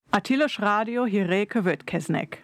A Tilos Rádió hírei következnek.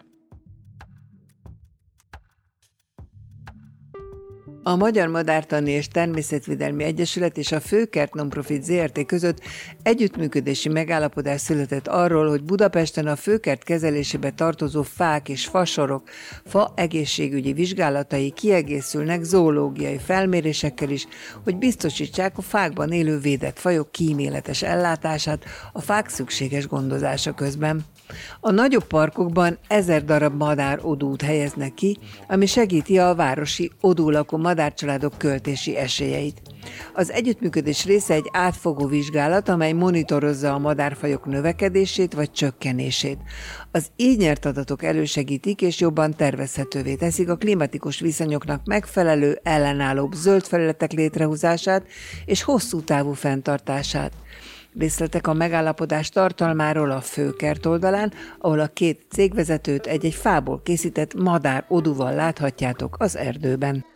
A Magyar Madártani és Természetvédelmi Egyesület és a Főkert Nonprofit Zrt. Között együttműködési megállapodás született arról, hogy Budapesten a főkert kezelésébe tartozó fák és fasorok fa egészségügyi vizsgálatai kiegészülnek zoológiai felmérésekkel is, hogy biztosítsák a fákban élő védett fajok kíméletes ellátását a fák szükséges gondozása közben. A nagyobb parkokban 1000 darab madár-odút helyeznek ki, ami segíti a városi odúlakó madárcsaládok költési esélyeit. Az együttműködés része egy átfogó vizsgálat, amely monitorozza a madárfajok növekedését vagy csökkenését. Az így nyert adatok elősegítik és jobban tervezhetővé teszik a klimatikus viszonyoknak megfelelő, ellenállóbb zöld felületek létrehozását és hosszú távú fenntartását. Részletek a megállapodás tartalmáról a Főkert oldalán, ahol a két cégvezetőt egy-egy fából készített madár odúval láthatjátok az erdőben.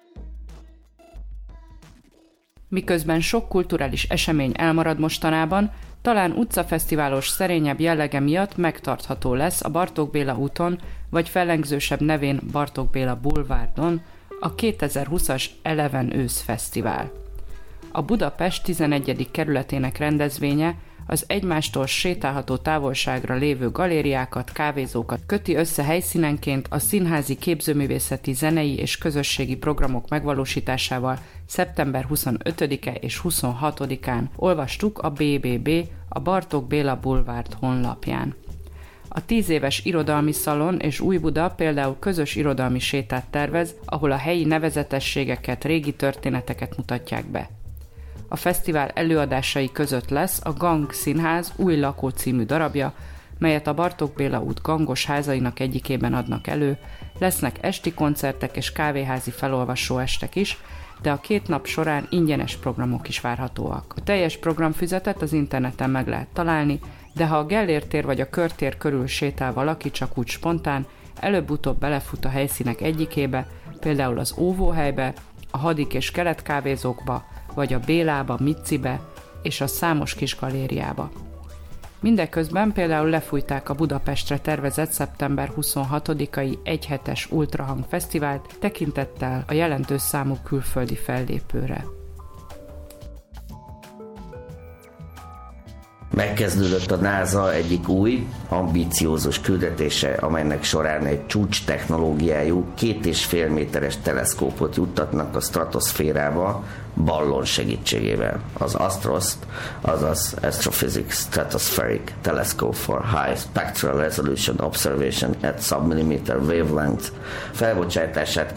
Miközben sok kulturális esemény elmarad mostanában, talán utcafesztiválos szerényebb jellege miatt megtartható lesz a Bartók Béla úton, vagy fellengzősebb nevén Bartók Béla bulvárdon a 2020-as Eleven őszfesztivál. A Budapest 11. kerületének rendezvénye az egymástól sétálható távolságra lévő galériákat, kávézókat köti össze helyszínenként a színházi, képzőművészeti, zenei és közösségi programok megvalósításával szeptember 25-e és 26-án olvastuk a BBB, a Bartók Béla Bulvárd honlapján. A 10 éves irodalmi szalon és Újbuda például közös irodalmi sétát tervez, ahol a helyi nevezetességeket, régi történeteket mutatják be. A fesztivál előadásai között lesz a Gang Színház Új lakó című darabja, melyet a Bartók Béla út gangos házainak egyikében adnak elő, lesznek esti koncertek és kávéházi felolvasó estek is, de a 2 nap során ingyenes programok is várhatóak. A teljes programfüzetet az interneten meg lehet találni, de ha a Gellért tér vagy a Körtér körül sétál valaki csak úgy spontán, előbb-utóbb belefut a helyszínek egyikébe, például az óvóhelybe, a Hadik és Kelet kávézókba, vagy a Bélába, Micibe és a számos kis galériába. Mindeközben például lefújták a Budapestre tervezett szeptember 26-ai egyhetes Ultrahang Fesztivált tekintettel a jelentős számú külföldi fellépőre. Megkezdődött a NASA egyik új, ambiciózus küldetése, amelynek során egy csúcs technológiájú 2,5 méteres teleszkópot juttatnak a stratoszférába ballon segítségével. Az ASTROS-t, azaz Astrophysics Stratospheric Telescope for High Spectral Resolution Observation at Submillimeter Wavelength felbocsátását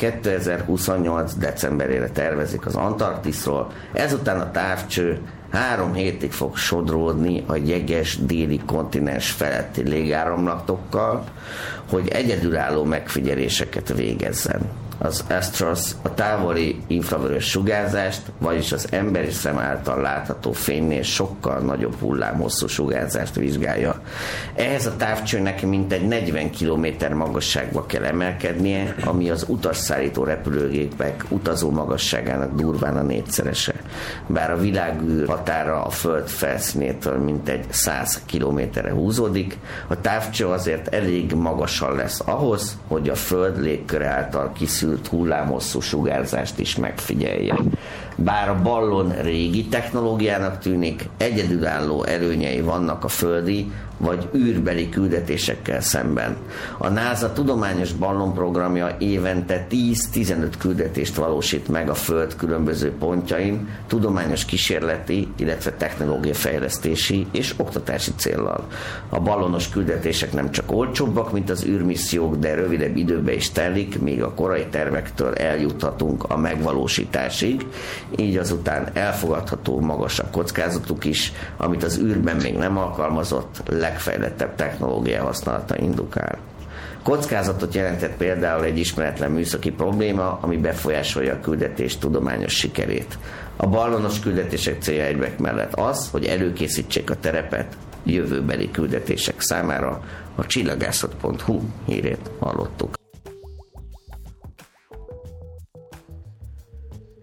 2028. decemberére tervezik az Antarktiszról, ezután a távcső 3 hétig fog sodródni a jeges déli kontinens feletti légáramlatokkal, hogy egyedülálló megfigyeléseket végezzen. Az ASTROS a távoli infravörös sugárzást, vagyis az emberi szem által látható fénynél sokkal nagyobb hullámhosszú sugárzást vizsgálja. Ehhez a távcsőnek mintegy 40 km magasságba kell emelkednie, ami az utasszállító repülőgépek utazó magasságának durván a 4-szerese. Bár a világűr határa a Föld felszínétől mintegy 100 kilométerre húzódik, a távcső azért elég magasan lesz ahhoz, hogy a Föld légköre által kiszűrt hullámhosszú sugárzást is megfigyelje. Bár a ballon régi technológiának tűnik, egyedülálló előnyei vannak a földi vagy űrbeli küldetésekkel szemben. A NASA tudományos ballonprogramja évente 10-15 küldetést valósít meg a Föld különböző pontjain, tudományos kísérleti, illetve technológiafejlesztési és oktatási céllal. A ballonos küldetések nem csak olcsóbbak, mint az űrmissziók, de rövidebb időbe is telik, míg a korai tervektől eljuthatunk a megvalósításig, így azután elfogadható magasabb kockázatuk is, amit az űrben még nem alkalmazott, legfejlettebb technológia használata indukál. Kockázatot jelentett például egy ismeretlen műszaki probléma, ami befolyásolja a küldetés tudományos sikerét. A ballonos küldetések célja egybek mellett az, hogy előkészítsék a terepet jövőbeli küldetések számára. A csillagászat.hu hírét hallottuk.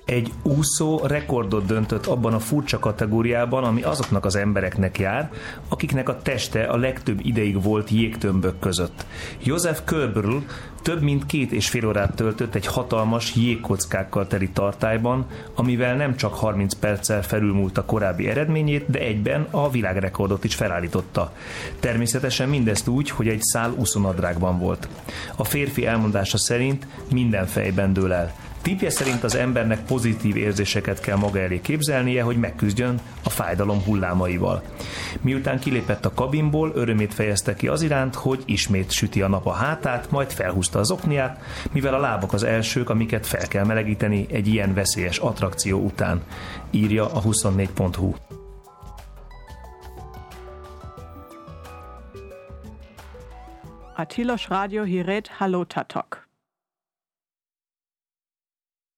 Egy úszó rekordot döntött abban a furcsa kategóriában, ami azoknak az embereknek jár, akiknek a teste a legtöbb ideig volt jégtömbök között. Josef Köberl több mint 2,5 órát töltött egy hatalmas jégkockákkal teli tartályban, amivel nem csak 30 perccel felülmúlt a korábbi eredményét, de egyben a világrekordot is felállította. Természetesen mindezt úgy, hogy egy szál úszónadrágban volt. A férfi elmondása szerint minden fejben dől el. Tippje szerint az embernek pozitív érzéseket kell maga elé képzelnie, hogy megküzdjön a fájdalom hullámaival. Miután kilépett a kabinból, örömét fejezte ki az iránt, hogy ismét süti a nap a hátát, majd felhúzta az okniát, mivel a lábak az elsők, amiket fel kell melegíteni egy ilyen veszélyes attrakció után, írja a 24.hu. A Tilos Radio hiret Halotatok.